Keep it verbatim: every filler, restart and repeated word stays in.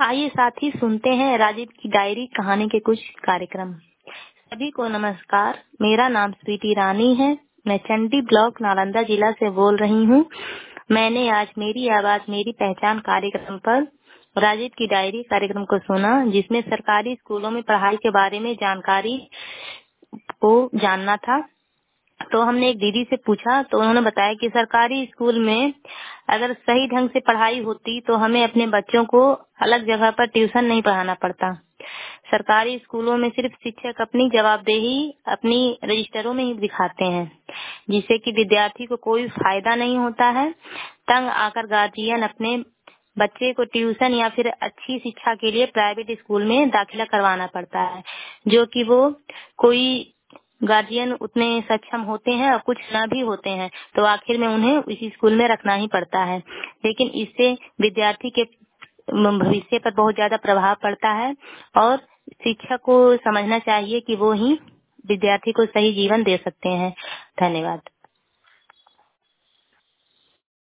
आइए साथी सुनते हैं राजीव की डायरी कहानी के कुछ कार्यक्रम। सभी को नमस्कार, मेरा नाम स्वीटी रानी है। मैं चंडी ब्लॉक नालंदा जिला से बोल रही हूँ। मैंने आज मेरी आवाज मेरी पहचान कार्यक्रम पर राजीव की डायरी कार्यक्रम को सुना, जिसमें सरकारी स्कूलों में पढ़ाई के बारे में जानकारी को जानना था। तो हमने एक दीदी से पूछा तो उन्होंने बताया कि सरकारी स्कूल में अगर सही ढंग से पढ़ाई होती तो हमें अपने बच्चों को अलग जगह पर ट्यूशन नहीं पढ़ाना पड़ता। सरकारी स्कूलों में सिर्फ शिक्षक अपनी जवाबदेही अपनी रजिस्टरों में ही दिखाते हैं, जिससे कि विद्यार्थी को कोई फायदा नहीं होता है। तंग आकर गार्जियन अपने बच्चे को ट्यूशन या फिर अच्छी शिक्षा के लिए प्राइवेट स्कूल में दाखिला करवाना पड़ता है, जो कि वो कोई गार्जियन उतने सक्षम होते हैं और कुछ न भी होते हैं, तो आखिर में उन्हें उसी स्कूल में रखना ही पड़ता है। लेकिन इससे विद्यार्थी के भविष्य पर बहुत ज्यादा प्रभाव पड़ता है और शिक्षक को समझना चाहिए कि वो ही विद्यार्थी को सही जीवन दे सकते हैं। धन्यवाद।